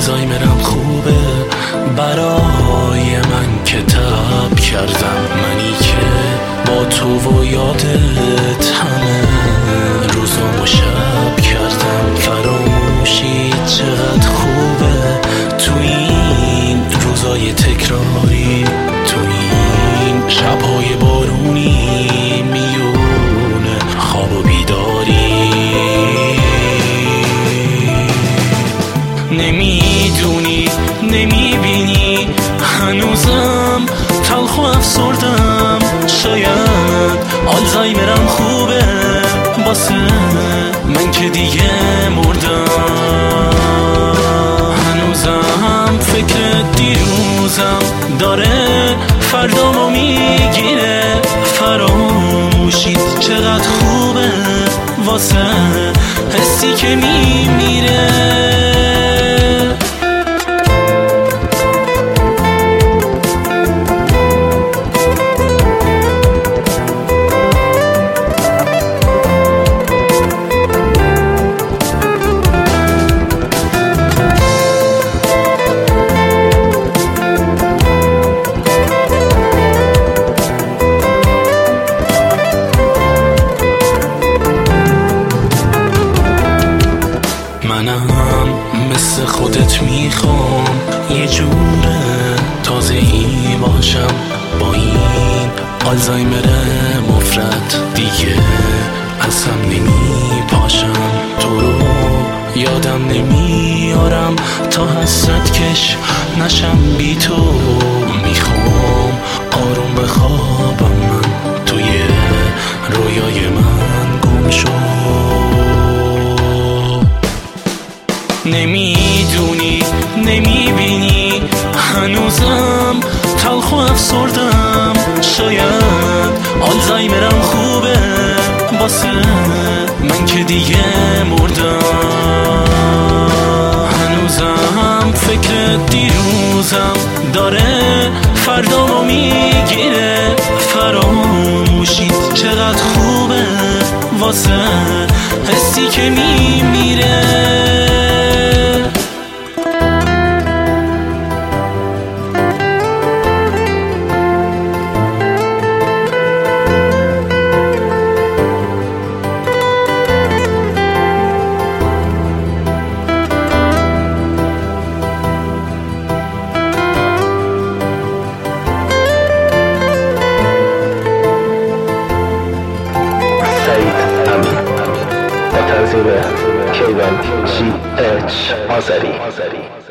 آلزایمرم خوبه برای من که تب کردم، منی که با تو و یادت همه روزام و شب کردم. فراموشی چقدر خوبه تو این روزای تکراری، تو این شبهای بارونی، میونه خواب و بیداری. نمیدونی نمیبینی هنوزم تلخ و افسردم، شاید آلزایمرم خوبه واسه من که دیگه مردم. هنوزم فکر دیروزم داره فردامو میگیره، فراموشید چقدر خوبه واسه حسی که میمیره. منم مثل خودت میخوام یه جوره تازه ای باشم، با این آلزایمر مفرد دیگه اصلا نمی پاشم. تو رو یادم نمیارم تا حسرت کش نشم بی تو، میخوام آروم بخوابم من توی رویای من گم شو. نمیدونی نمیبینی هنوزم تلخ و افسردم، شاید آلزایمرم خوبه واسه من که دیگه مردم. هنوزم فکر دیروزم داره فردامو میگیره، فراموشید چقدر خوبه واسه حسی که میمیره. تنظیم کیوان GH آذری.